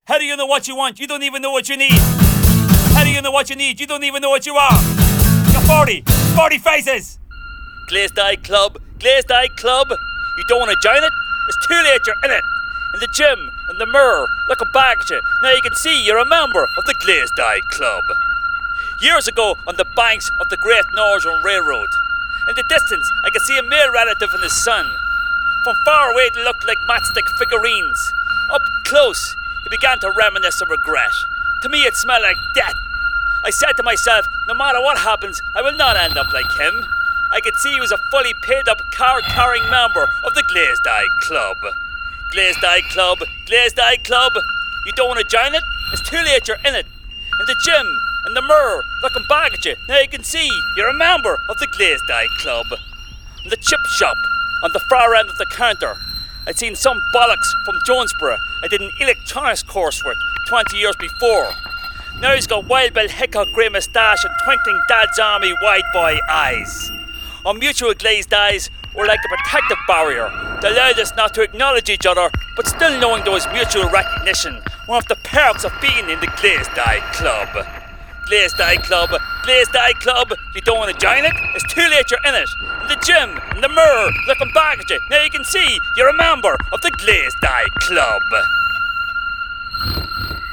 How do you know what you want? You don't even know what you need. How do you know what you need? You don't even know what you are. You're 40 faces. Glazed Eye Club. You don't want to join it? It's too late, you're in it. In the gym, in the mirror, looking back at you. Now you can see you're a member of the Glazed Eye Club. Years ago, on the banks of the Great Northern Railroad, in the distance, I could see a male relative and his son. From far away, they looked like matchstick figurines. Up close, he began to reminisce and regret. To me, it smelled like death. I said to myself, no matter what happens, I will not end up like him. I could see he was a fully paid-up, car-carrying member of the Glazed Eye Club. Glazed Eye Club. You don't want to join it? It's too late, you're in it. In the gym, in the mirror, looking back at you. Now you can see you're a member of the Glazed Eye Club. In the chip shop, on the far end of the counter, I'd seen some bollocks from Jonesborough I did an electronics course with 20 years before. Now he's got Wild Bill Hickok grey moustache and twinkling Dad's Army wide boy eyes. Our mutual glazed eyes were like a protective barrier that allowed us not to acknowledge each other, but still knowing there was mutual recognition, one of the perks of being in the Glazed Eye Club. Glazed Eye Club. You don't want to join it? It's too late, you're in it. In the gym, in the mirror, looking back at you. Now you can see you're a member of the Glazed Eye Club.